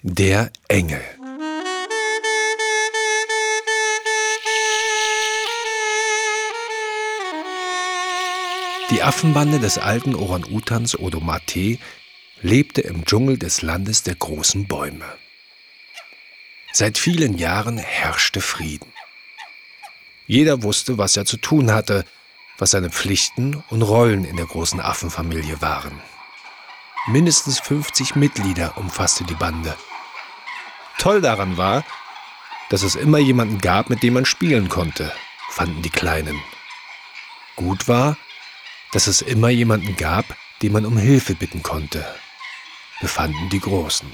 Der Engel. Die Affenbande des alten Orang-Utans Odomathé lebte im Dschungel des Landes der großen Bäume. Seit vielen Jahren herrschte Frieden. Jeder wusste, was er zu tun hatte, was seine Pflichten und Rollen in der großen Affenfamilie waren. Mindestens 50 Mitglieder umfasste die Bande. Toll daran war, dass es immer jemanden gab, mit dem man spielen konnte, fanden die Kleinen. Gut war, dass es immer jemanden gab, den man um Hilfe bitten konnte, befanden die Großen.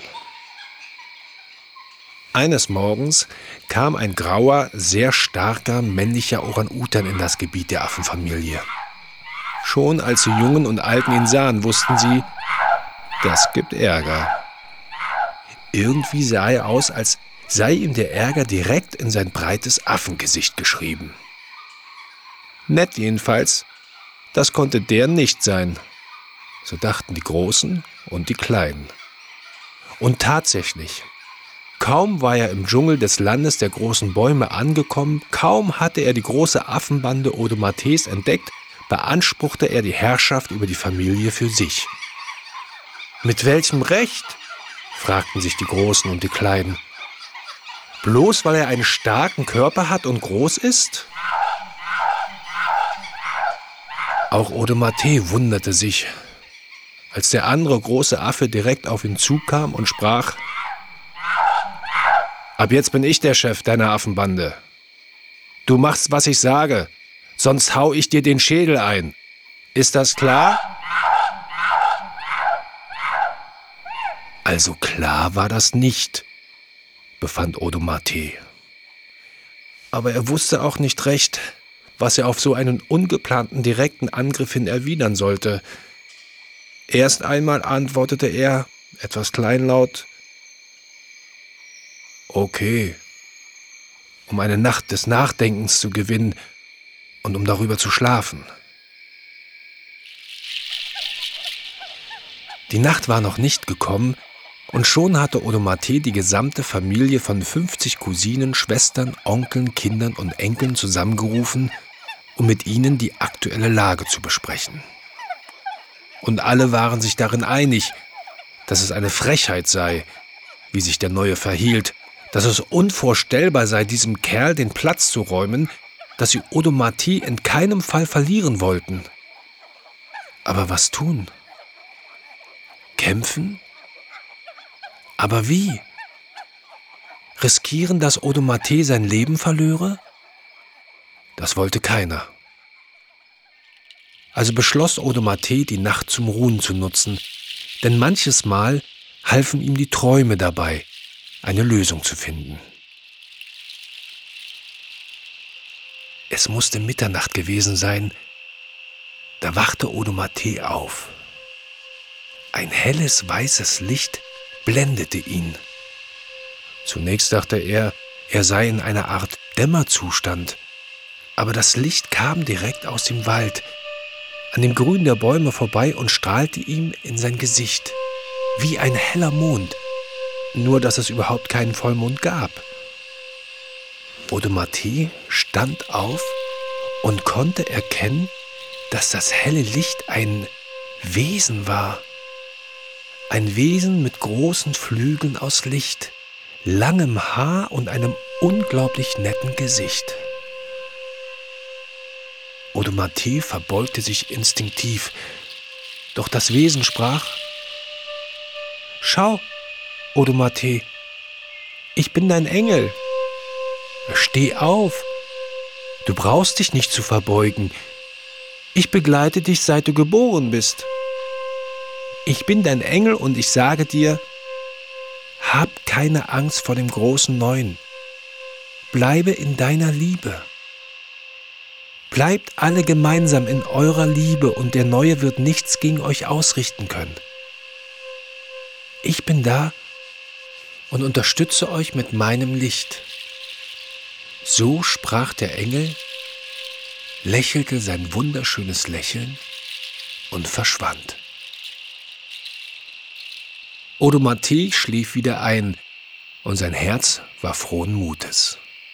Eines Morgens kam ein grauer, sehr starker, männlicher Orang-Utan in das Gebiet der Affenfamilie. Schon als die Jungen und Alten ihn sahen, wussten sie, das gibt Ärger. Irgendwie sah er aus, als sei ihm der Ärger direkt in sein breites Affengesicht geschrieben. Nett jedenfalls, das konnte der nicht sein. So dachten die Großen und die Kleinen. Und tatsächlich, kaum war er im Dschungel des Landes der großen Bäume angekommen, kaum hatte er die große Affenbande Odomathés entdeckt, beanspruchte er die Herrschaft über die Familie für sich. Mit welchem Recht? Fragten sich die Großen und die Kleinen. Bloß weil er einen starken Körper hat und groß ist? Auch Odomathé wunderte sich, als der andere große Affe direkt auf ihn zukam und sprach: Ab jetzt bin ich der Chef deiner Affenbande. Du machst, was ich sage, sonst hau ich dir den Schädel ein. Ist das klar? Also klar war das nicht, befand Odomathé. Aber er wusste auch nicht recht, was er auf so einen ungeplanten direkten Angriff hin erwidern sollte. Erst einmal antwortete er, etwas kleinlaut: Okay, um eine Nacht des Nachdenkens zu gewinnen und um darüber zu schlafen. Die Nacht war noch nicht gekommen, und schon hatte Odomathé die gesamte Familie von 50 Cousinen, Schwestern, Onkeln, Kindern und Enkeln zusammengerufen, um mit ihnen die aktuelle Lage zu besprechen. Und alle waren sich darin einig, dass es eine Frechheit sei, wie sich der Neue verhielt, dass es unvorstellbar sei, diesem Kerl den Platz zu räumen, dass sie Odomathé in keinem Fall verlieren wollten. Aber was tun? Kämpfen? Aber wie? Riskieren, dass Odomathé sein Leben verlöre? Das wollte keiner. Also beschloss Odomathé, die Nacht zum Ruhen zu nutzen, denn manches Mal halfen ihm die Träume dabei, eine Lösung zu finden. Es musste Mitternacht gewesen sein, da wachte Odomathé auf. Ein helles, weißes Licht blendete ihn. Zunächst dachte er, er sei in einer Art Dämmerzustand, aber das Licht kam direkt aus dem Wald, an dem Grün der Bäume vorbei und strahlte ihm in sein Gesicht, wie ein heller Mond, nur dass es überhaupt keinen Vollmond gab. Odomathé stand auf und konnte erkennen, dass das helle Licht ein Wesen war. Ein Wesen mit großen Flügeln aus Licht, langem Haar und einem unglaublich netten Gesicht. Odomathé verbeugte sich instinktiv, doch das Wesen sprach: Schau, Odomathé, ich bin dein Engel. Steh auf, du brauchst dich nicht zu verbeugen. Ich begleite dich, seit du geboren bist. Ich bin dein Engel und ich sage dir, hab keine Angst vor dem großen Neuen. Bleibe in deiner Liebe. Bleibt alle gemeinsam in eurer Liebe und der Neue wird nichts gegen euch ausrichten können. Ich bin da und unterstütze euch mit meinem Licht. So sprach der Engel, lächelte sein wunderschönes Lächeln und verschwand. Odomathee schlief wieder ein und sein Herz war frohen Mutes.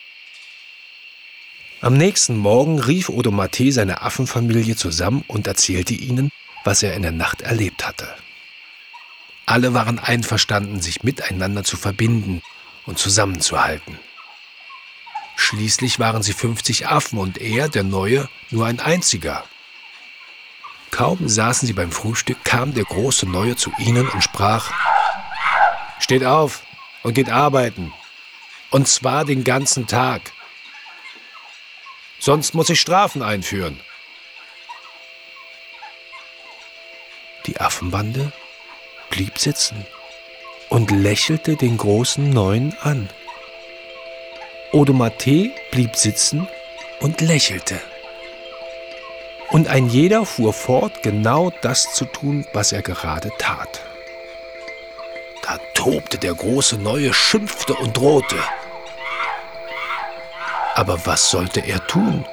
Am nächsten Morgen rief Odomathee seine Affenfamilie zusammen und erzählte ihnen, was er in der Nacht erlebt hatte. Alle waren einverstanden, sich miteinander zu verbinden und zusammenzuhalten. Schließlich waren sie 50 Affen und er, der Neue, nur ein einziger. Kaum saßen sie beim Frühstück, kam der große Neue zu ihnen und sprach: »Steht auf und geht arbeiten, und zwar den ganzen Tag. Sonst muss ich Strafen einführen.« Die Affenbande blieb sitzen und lächelte den großen Neuen an. Odomathee blieb sitzen und lächelte. Und ein jeder fuhr fort, genau das zu tun, was er gerade tat. Da tobte der große Neue, schimpfte und drohte. Aber was sollte er tun?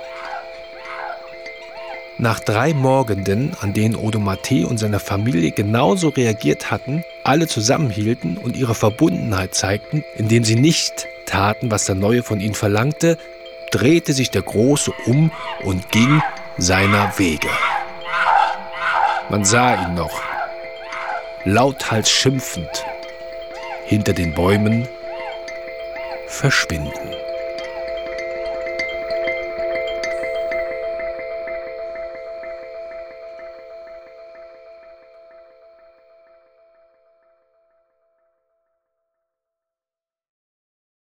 Nach 3 Morgenden, an denen Odomathee und seine Familie genauso reagiert hatten, alle zusammenhielten und ihre Verbundenheit zeigten, indem sie nicht taten, was der Neue von ihnen verlangte, drehte sich der Große um und ging seiner Wege. Man sah ihn noch, lauthals schimpfend, hinter den Bäumen verschwinden.